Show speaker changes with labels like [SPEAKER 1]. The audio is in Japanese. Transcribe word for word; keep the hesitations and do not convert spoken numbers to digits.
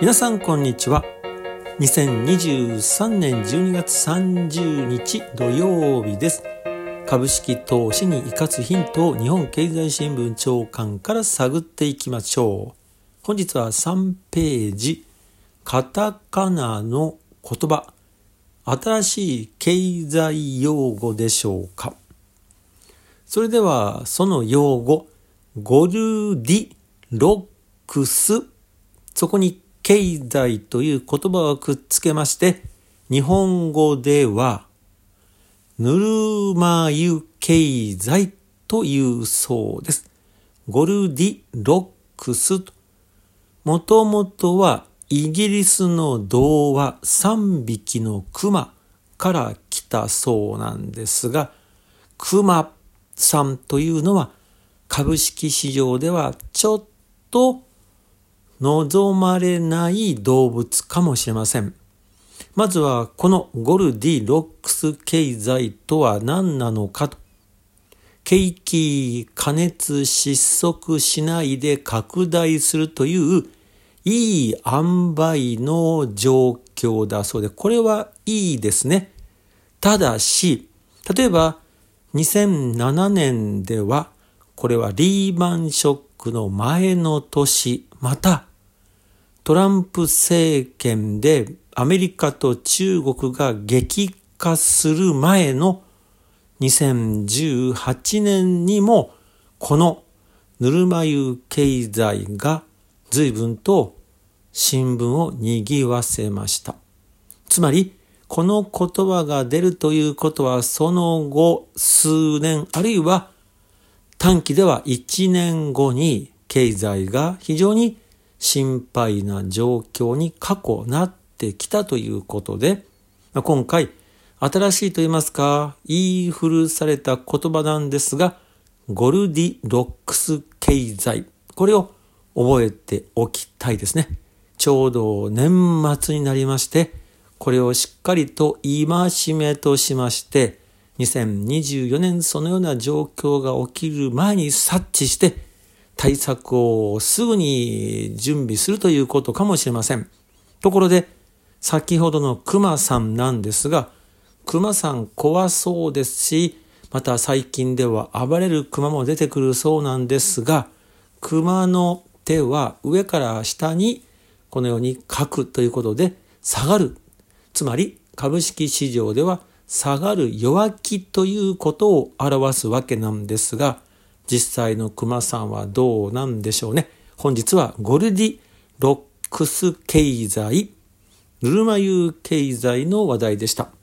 [SPEAKER 1] 皆さんこんにちは。にせんにじゅうさんねんじゅうにがつさんじゅうにち土曜日です。株式投資に生かすヒントを日本経済新聞長官から探っていきましょう。本日はさんページ、カタカナの言葉、新しい経済用語でしょうか。それではその用語、ゴルディロックス、そこに経済という言葉をくっつけまして、日本語ではぬるま湯経済というそうです。ゴルディロックス、もともとはイギリスの童話さんびきの熊から来たそうなんですが、熊さんというのは株式市場ではちょっと望まれない動物かもしれません。まずはこのゴルディロックス経済とは何なのかと。景気過熱失速しないで拡大するといういい塩梅の状況だそうで、これはいいですね。ただし、例えばにせんななねんでは、これはリーマンショックの前の年、またトランプ政権でアメリカと中国が激化する前のにせんじゅうはちねんにもこのぬるま湯経済が随分と新聞を賑わせました。つまりこの言葉が出るということはその後数年あるいは短期ではいちねんごに経済が非常に心配な状況に過去なってきたということで、今回新しいと言いますか言い古された言葉なんですが、ゴルディロックス経済、これを覚えておきたいですね。ちょうど年末になりまして、これをしっかりと戒めとしましてにせんにじゅうよねんそのような状況が起きる前に察知して対策をすぐに準備するということかもしれません。ところで先ほどの熊さんなんですが、熊さん怖そうですし、また最近では暴れる熊も出てくるそうなんですが、熊の手は上から下にこのように書くということで下がる。つまり株式市場では下がる弱気ということを表すわけなんですが、実際の熊さんはどうなんでしょうね。本日はゴルディロックス経済、ぬるま湯経済の話題でした。